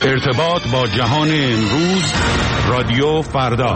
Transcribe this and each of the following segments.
ارتباط با جهان امروز، رادیو فردا.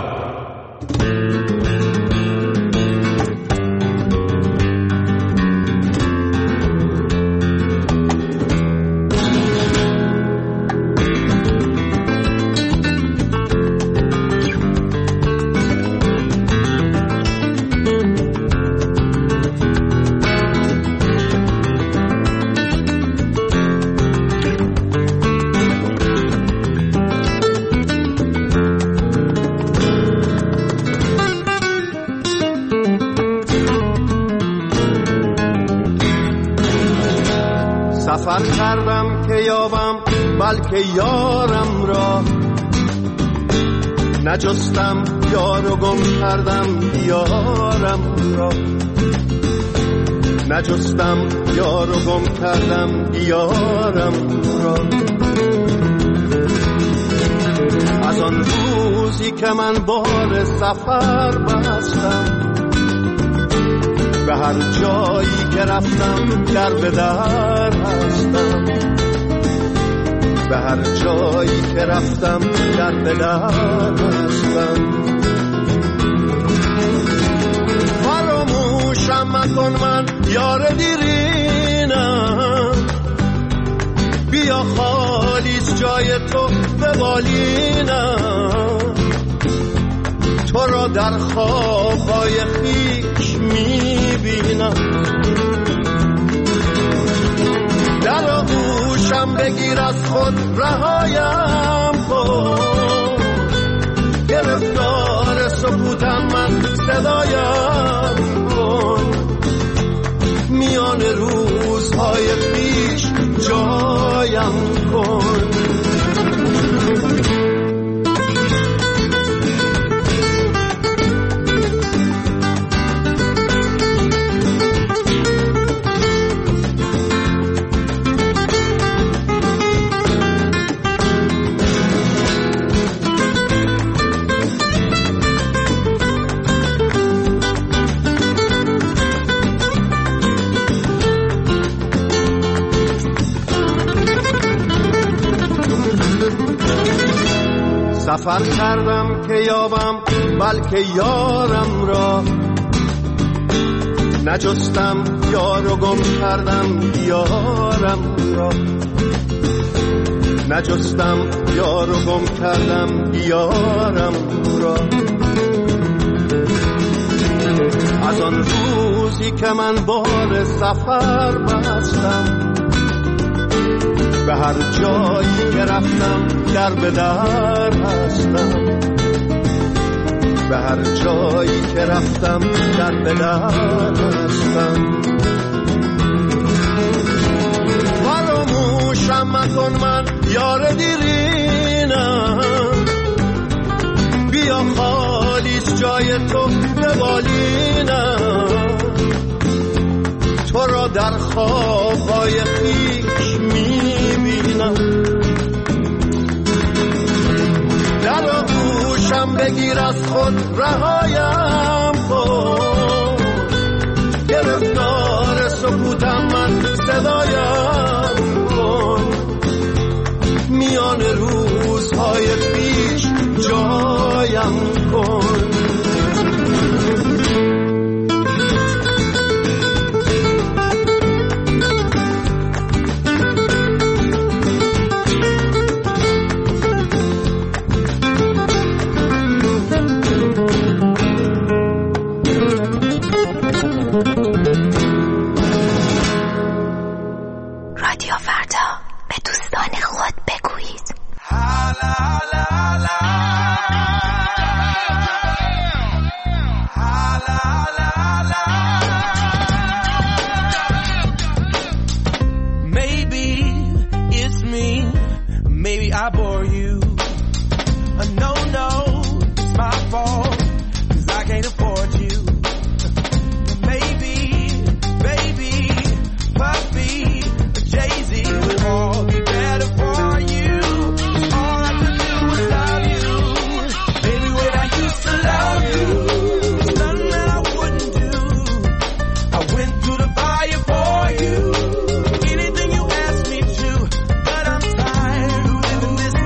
سفر کردم که یابم بلکه یارم را، نجستم یار و گم کردم یارم را، نجستم یار و گم کردم یارم را. از آن روزی که من بار سفر بستم، به هر جایی که رفتم در به در هستم، به هر جایی که رفتم در به در هستم. فراموشم مکن من یار دیرینم، بیا خالیست جای تو به بالینم، تو را در خوابهای خویش میبینم. در آغوشم بگیر از خود رهایم کن، گرفتار سکوتم من صدایم کن، میان روزهای خویش جایم کن. سفر کردم که یابم بلکه یارم را، نجستم یار و گم کردم یارم را، نجستم یار و گم کردم یارم را. از آن روزی که من بار سفر بستم، به هر جایی که رفتم در به در هستم، به هر جایی که رفتم در به در هستم. فراموشم مکن من یار دیرینم، بیا خالیست جای تو به بالینم، تو را در خوابهای خویش میبینم. در آغوشم بگیر از خود رهایم کن، گرفتار سکوتم من صدایم کن، میان روزهای پیش جایم کن. رادیو فردا، به دوستان خود بگویید. Maybe it's me, maybe I bore you. No, it's my fault, 'cause I can't afford you. Maybe, baby, puppy, Jay-Z will all be better for you. All I could do was love you, baby, when I used to love you. There's nothing that I wouldn't do. I went through the fire for you. Anything you asked me to, but I'm tired of living this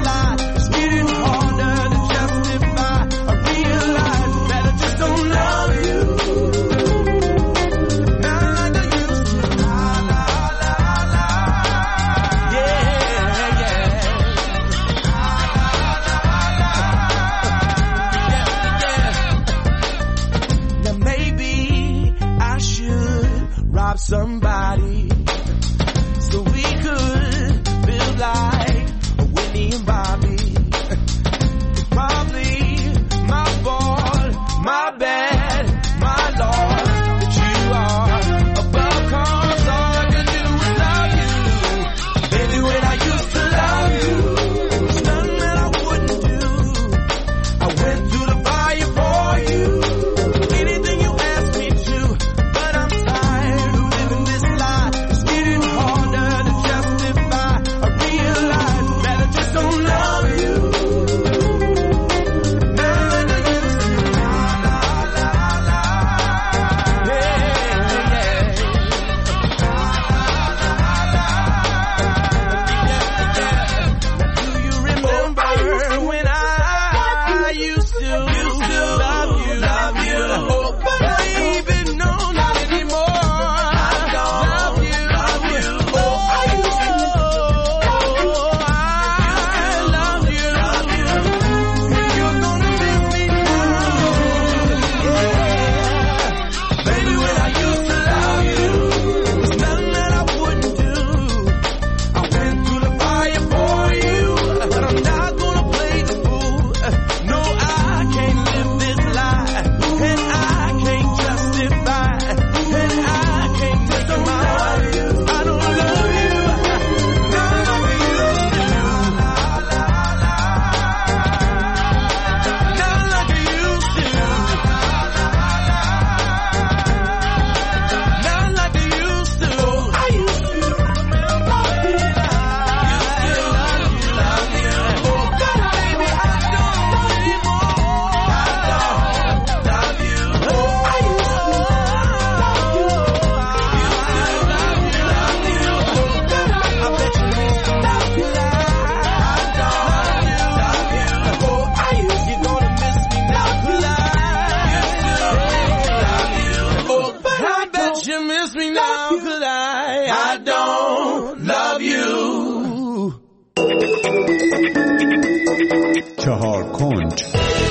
4 کنج.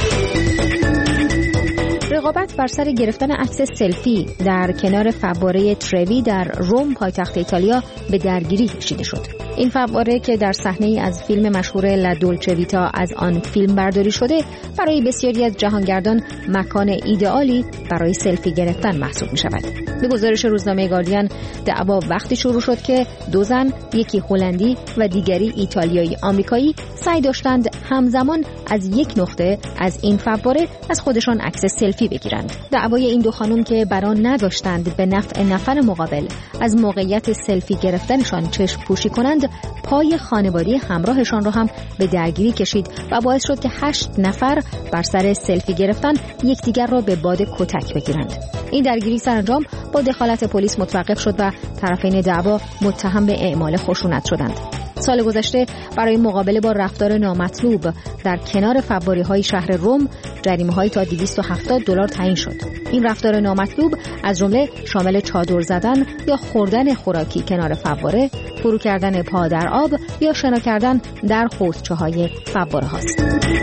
رقابت بر سر گرفتن عکس سلفی در کنار فواره تروی در روم پایتخت ایتالیا به درگیری کشیده شد. این فواره که در صحنه‌ای از فیلم مشهور لا دولچه ویتا از آن فیلم برداری شده، برای بسیاری از جهانگردان مکان ایدئالی برای سلفی گرفتن محسوب می‌شود. به گزارش روزنامه گاردین، دعوا وقتی شروع شد که دو زن، یکی هلندی و دیگری ایتالیایی آمریکایی، سعی داشتند همزمان از یک نقطه از این فواره از خودشان عکس سلفی بگیرند. دعوای این دو خانم که بران نداشتند به نفع نفر مقابل از موقعیت سلفی گرفتنشان چشم پوشی کنند، پای خانوادگی همراهشان را هم به درگیری کشید و باعث شد که 8 نفر بر سر سلفی گرفتن یکدیگر را به باد کتک بگیرند. این درگیری سرانجام با دخالت پلیس متوقف شد و طرفین دعوا متهم به اعمال خشونت شدند. سال گذشته برای مقابله با رفتار نامطلوب در کنار فواره‌های شهر روم، جریمه‌های تا $270 تعیین شد. این رفتار نامطلوب از جمله شامل چادر زدن یا خوردن خوراکی کنار فواره، فرو کردن پا در آب یا شنا کردن در حوضچه‌های فواره هاست.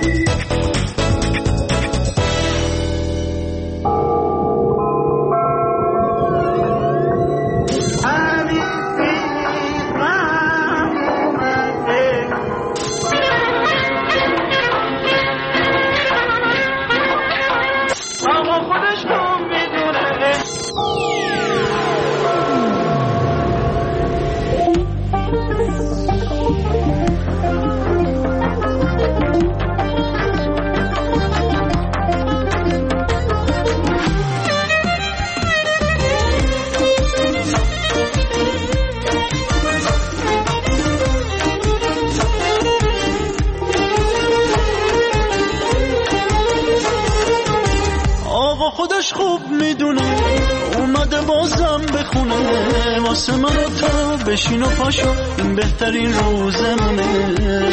خودش خوب میدونه اومده بازم بخونه واسه من و تو بشین و پاشو این بهترین روزمونه.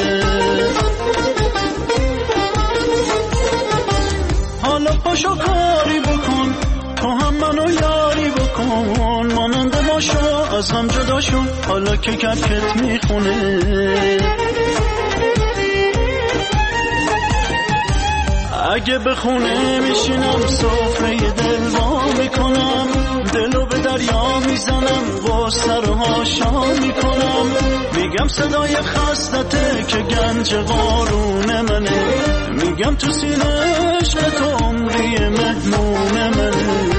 حالا پاشو کاری بکن تو هم منو یاری بکن مانند ماشو از هم جدا شون حالا که کفکت میخونه. اگه بخونه میشینم سفره دل وا میکنم دلو به دریا میزنم غصه رو هاشا میکنم میگم صدای خستته که گنج قارون منه میگم تو سینه عشق تو عمری مهمون منه.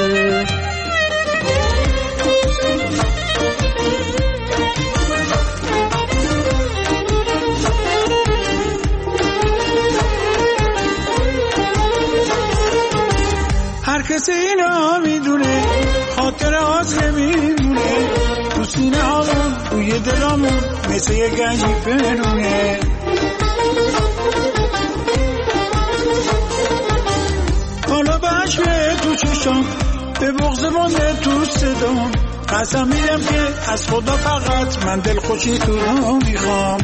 هر کسی اینا میدونه خاطر هاست نمیمونه تو سینه هامون توی دلامون مثل یه گنجی پنونه. حالا بشمه تو چشام به بغض مانده تو صدام قسم میدم که از خدا فقط من دل خوشی تو رو میخوام.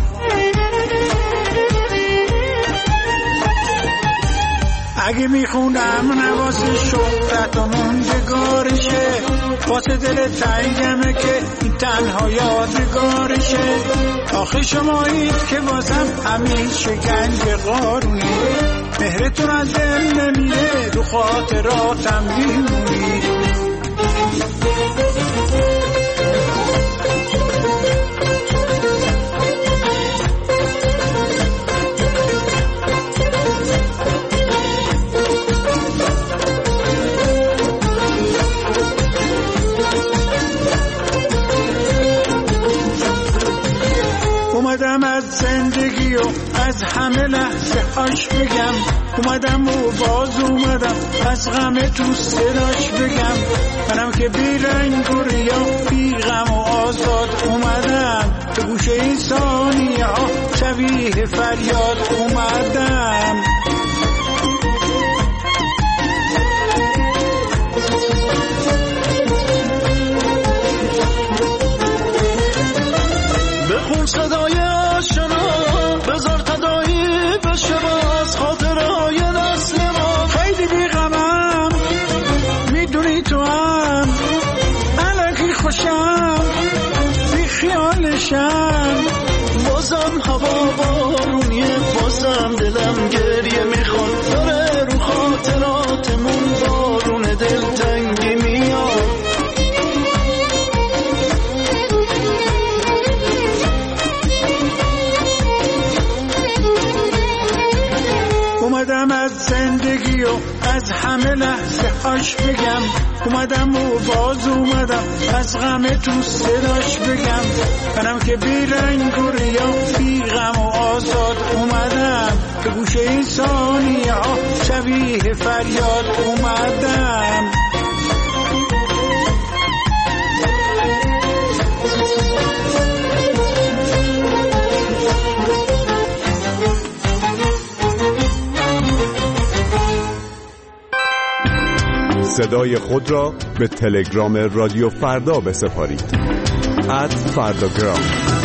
اگه میخونم نواسه شهرت و موندگارشه واسه دل تنگمه که این تنها یادگارشه. آخه شمایید که واسم همیشه گنج قارونی مهرتون از دل نمیره رو خاطراتم میمونی. اومدم از زندگی و از همه لحظه هاش بگم اومدم و باز اومدم از غم تو صداش بگم منم که بی رنگ و ریا بی غم و آزاد اومدم به گوشه این ثانیه ها شبیه فریاد اومدم. بخون صدای آشنا بذار تدایی بشه باز خاطرهای نسل ما. خیلی بیغمم میدونی تو هم الکی خوشم بی خیالشم بازم هوا بارونیه بازم بازم دلم گریه میخواد، داره رو خاطراتمون بارون دلتنگی میاد. اومدم از زندگی و از همه لحظه هاش بگم، اومدم و باز اومدم از غم تو صداش بگم. منم که بی رنگ و ریا بی غم و آزاد اومدم، که گوشه این ثانیه ها شبیه فریاد اومدم. صدای خود را به تلگرام رادیو فردا بسپارید. @فرداگرام.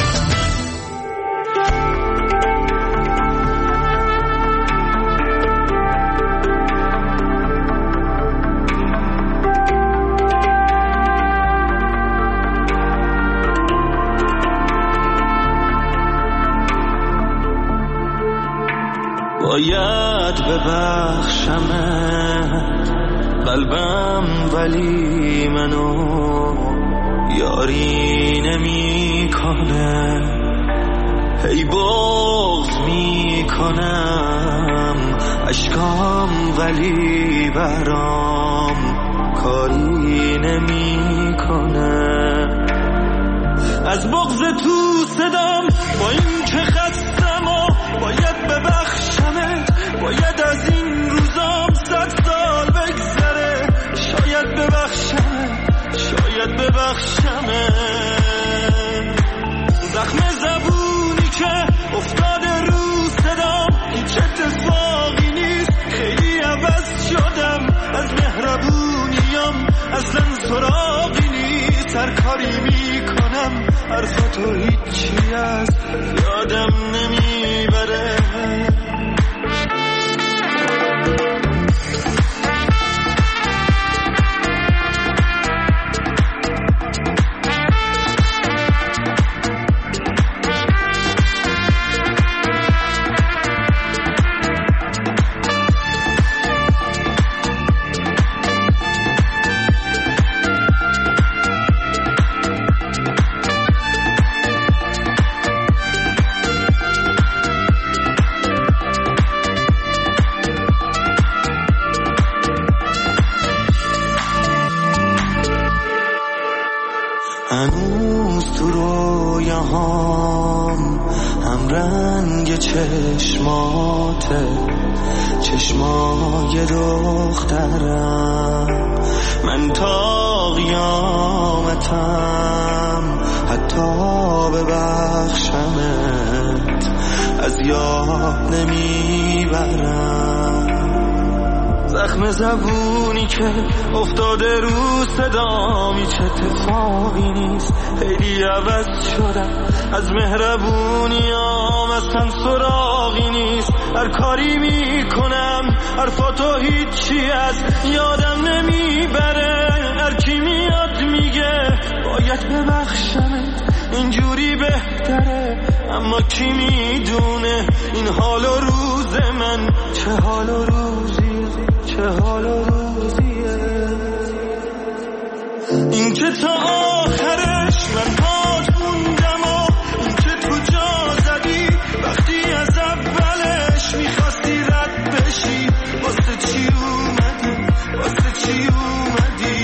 باید ببخشمت قلبم، ولی منو یاری نمی کنه، هی بغض می کنم اشکام، ولی برام کاری نمی کنه. از بغض تو صدام با این که خستم و باید ببخشمت، باید از این روزام 100 سال بگذره، شاید ببخشمت. زخم زبونی که افتاده رو صدام هیچ اتفاقی نیست، خیلی عوض شدم، از مهربونیم اصلا سراغی نیست. هر کاری میکنم حرفتو هیچی از یادم نمیبره. هنوز تو رویاهام هم رنگ چشماته، چشمای دخترم. من تا قیامتم حتی ببخشمت از یاد نمیبرم. زخم زبونی که افتاده رو صدام هیچ اتفاقی نیست، خیلی عوض شدم، از مهربونیام اصلا سراغی نیست. هر کاری میکنم حرفاتو هیچی از یادم نمیبره. هر کی میاد میگه باید ببخشمت، اینجوری بهتره، اما کی میدونه این حال و روز من چه حال و روزیه. این که تا آخرش من پات موندم و این که تو جا زدی وقتی از اولش میخواستی رد بشی، واسه چی اومدی؟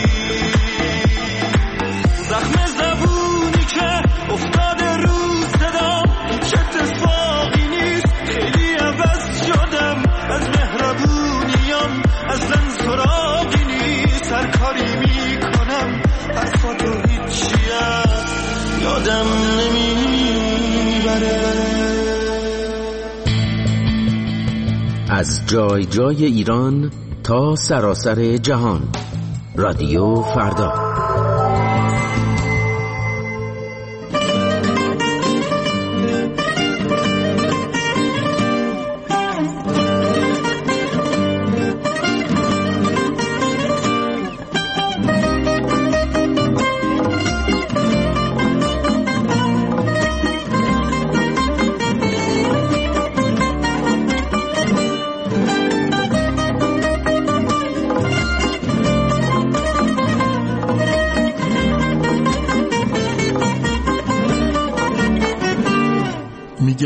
زخم زبونی که افتاده رو صدام هیچ اتفاقی نیست، خیلی عوض شدم، از مهربونیم اصلا سراغی نیست. هر کاری میکنم حرفاتو هیچی از یادم نمیبره. از جای جای ایران تا سراسر جهان، رادیو فردا.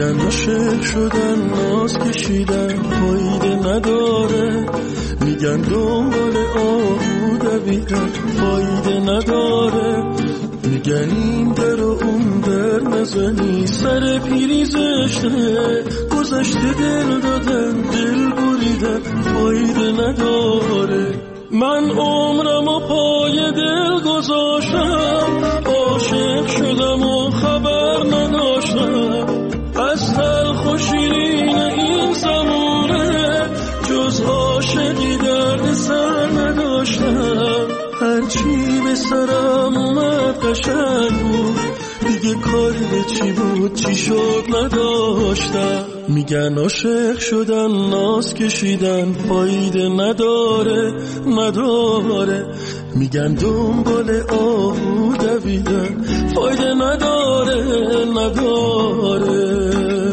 میگن عاشق شدن ناز کشیدن فایده نداره، میگن دنبال آهو دویدن فایده نداره، میگن این در و اون در نزنی سر پیری زشته، گذشته دل دادن دل بریدن فایده نداره. من عمرم و پای دل گذاشتم، عاشق شدم و خبر نداشتم، از تلخ و شیرین این زمونه جز عاشقی درد سر نداشتم. هرچی به سرم اومد قشنگ بود، دیگه کاری به چی بود چی شد نداشتم. میگن عاشق شدن ناز کشیدن فایده نداره نداره، میگن دنبال آهو دویدن فایده نداره نداره.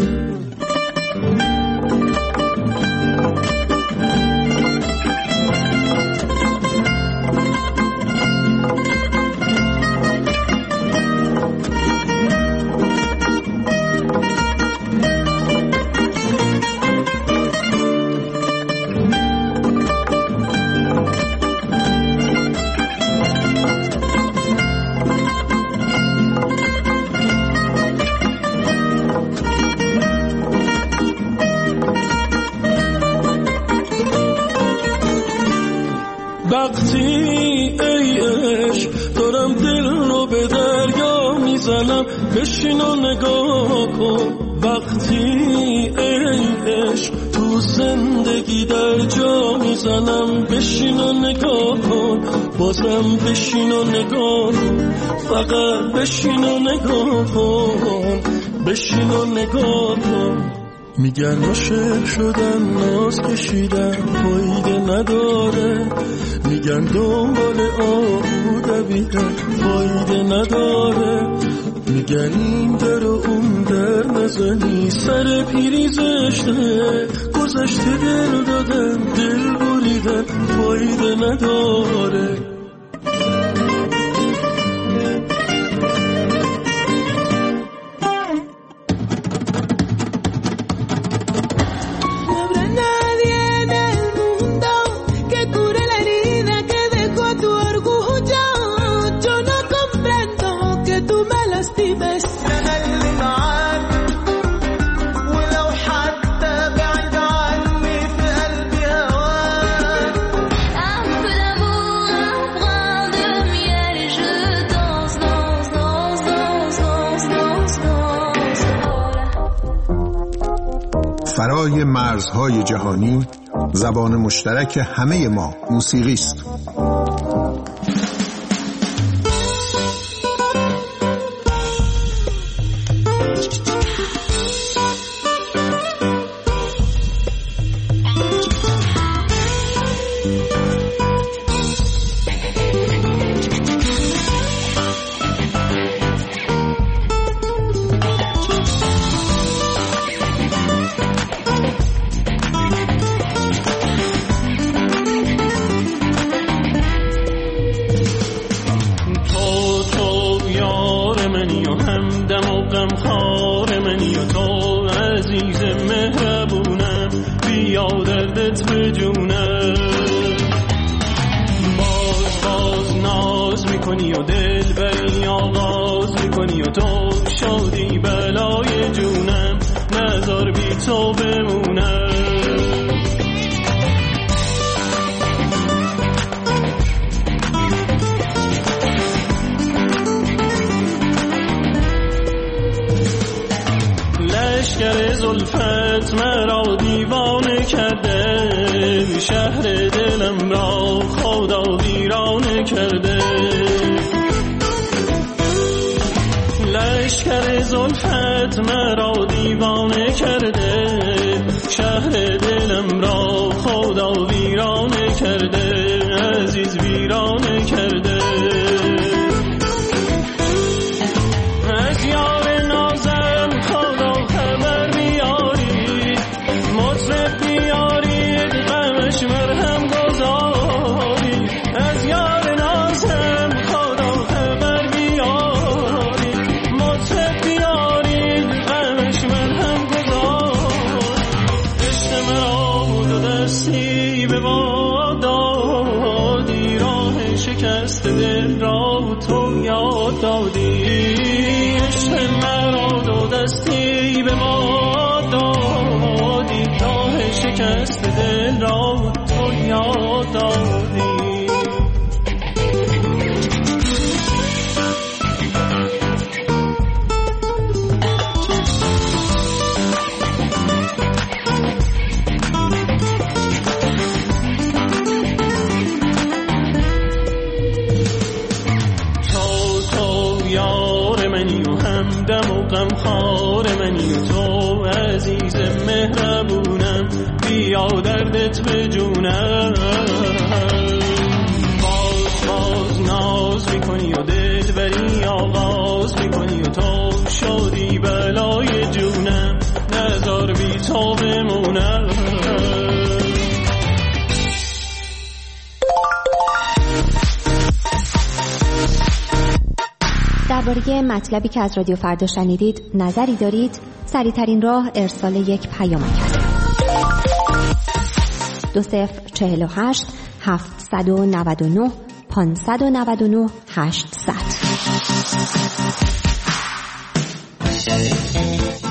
وقتی ای عشق دارم دل رو به دریا میزنم بشین و نگاه کن، وقتی ای عشق تو زندگی در جا میزنم بشین و نگاه کن، بازم بشین و نگاه کن، فقط بشین و نگاه کن، بشین و نگاه کن. میگن عاشق شدن ناز کشیدن فایده نداره، میگن دنبال آهو دویدن فایده نداره، میگن این در و اون در نزنی سر پیری زشته، گذشته دل دادن دل بریدن فایده نداره. فرای مرزهای جهانی زبان مشترک همه ما موسیقی است. لشکر زلفت مرا دیوانه کرده، شهر دلم را خدا ویرانه کرده. لشکر زلفت مرا دیوانه کرده، شهر دلم را خدا ویرانه کرده، عزیز ویرانه کرده. از یار نازم خدا خبر بیاری، مطرب بیارید غمش مرهم گذاری. از یار نازم خدا خبر بیاری، مطرب بیارید غمش مرهم شکست دل را تو یاد دادی، عشق مرا دو دستی به ما دادی، راه شکست دل را تو یاد دادی. دم و غمخوار منی و تو عزیز مهربونم، بیا دردت به جونم. باز ناز میکنی و دلبری آغاز میکنی و تو شدی بلای جونم، نذار بی تو بمونم. درباره مطلبی که از رادیو فردا شنیدید نظری دارید؟ سریع‌ترین راه ارسال یک پیامک است. 2048 799 599 800.